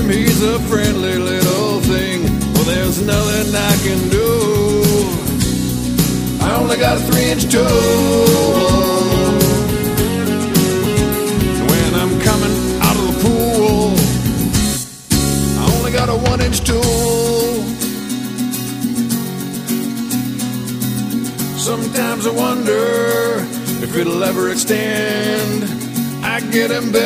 he's a friendly little thing. Well, there's nothing I can do. I only got a 3-inch toe. When I'm coming out of the pool, I only got a 1-inch tool. Sometimes I wonder if it'll ever extend. I get embarrassed